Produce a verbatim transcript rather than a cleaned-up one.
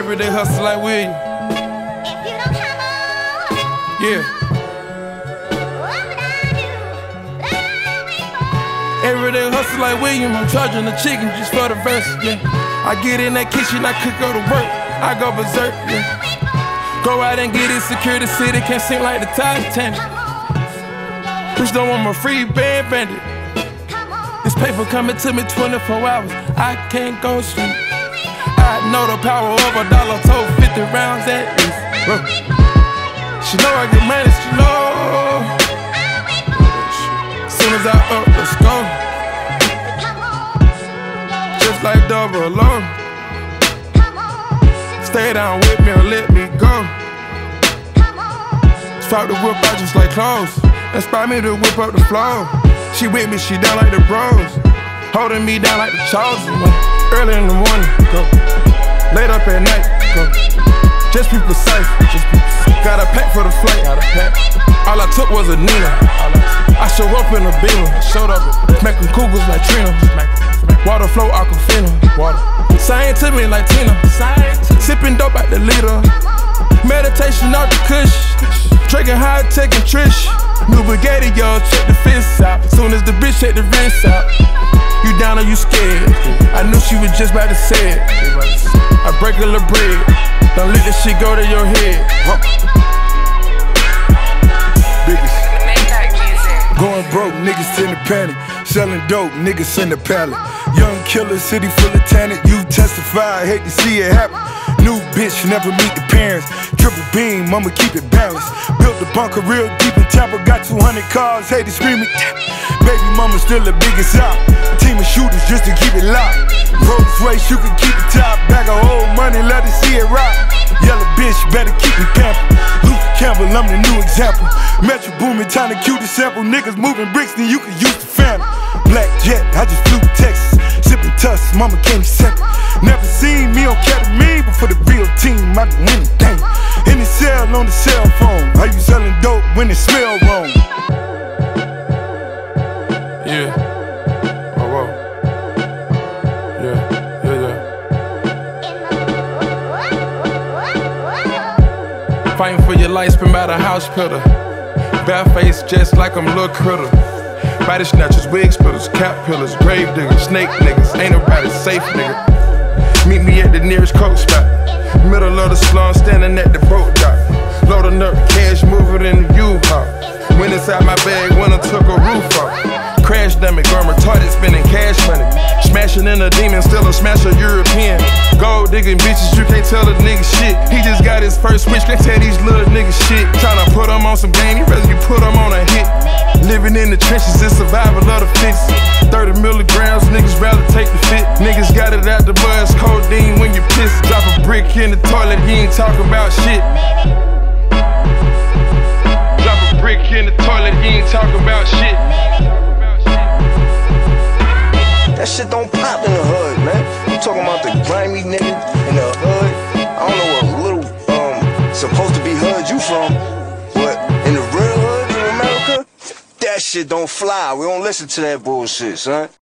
Everyday hustle like William. Yeah. Everyday hustle like William. I'm charging the chicken just for the verse. Yeah. I get in that kitchen, I could go to work. I go berserk. Yeah. Go out and get it, secure the city. Can't sing like the Titanic. Bitch don't want my free band bandit. This paper coming to me twenty-four hours. I can't go sleep. I know the power of a dollar. Told fifty rounds at least. Bro. She know I get money, she know. Soon as I up, let's go. Just like double alone. Stay down with me or let me go. Swap the whip out just like clothes. Inspire me to whip up the flow. She with me, she down like the bros. Holding me down like the chosen. Early in the morning, go. Late up at night, go. Just be precise, just be precise. Got a pack for the flight, got a pack. All I took was a Nina. I show up in a Beamer, showed up, smacking cougars like Trina. Water flow, Aquafina. Water. Science to me like Tina. Sipping dope out the liter. Meditation out the kush. Drinking high tech and Trish. New Bugatti, y'all, check the fence out. Soon as the bitch check the wrist out. You down or you scared? I knew she was just about to say it. I break a little bread. Don't let this shit go to your head. Huh. Biggest. Going broke, niggas in the panic. Selling dope, niggas in the pallet. Young killer, city full of talent. You testify, hate to see it happen. New bitch, never meet the parents. Triple beam, mama keep it balanced. Built the bunker real deep in Tampa. Got two hundred cars, hate to screaming. Baby mama still the biggest out. Team of shooters just to keep it locked. Rolls Royce, you can keep the top. Bag of old money, let it see it rock. Yellow bitch, better keep me pampered. Luther Campbell, I'm the new example. Metro booming, time to cue the sample. Niggas moving bricks, then you can use the family. Black jet, I just flew to Texas. Sipping tusks, mama came second. Never seen me on ketamine, but for the real team, I can win anything. In the cell, on the cell phone. How you selling dope when it smell wrong? Yeah. Oh, whoa. Yeah, yeah, yeah. Fighting for your life, spin by the house pillar. Bare face, just like I'm Lil' Critter. Body snatchers, wig splitters, cap pillars, grave diggers, snake niggas. Ain't nobody safe, nigga. Meet me at the nearest coke spot. Middle of the slum, standing at the boat dock. Loading up cash, moving in the U-Haul. Went inside my bag when I took a roof off. Crash dummy, gone retarded, spending cash money. Smashing in a demon, still a smasher European. Gold digging bitches, you can't tell a nigga shit. He just got his first switch, can't tell these little niggas shit. Tryna put him on some game, he rather you put him on a hit. Living in the trenches, it's survival of the fittest. thirty milligrams, niggas rather take the fit. Niggas got it out the buzz, codeine when you piss. Drop a brick in the toilet, you ain't talking about shit. Drop a brick in the toilet, you ain't talking about shit. That shit don't pop in the hood, man. I'm talking about the grimy nigga in the hood. I don't know what little, um, supposed to be hood you from, but in the real hood in America, that shit don't fly. We don't listen to that bullshit, son.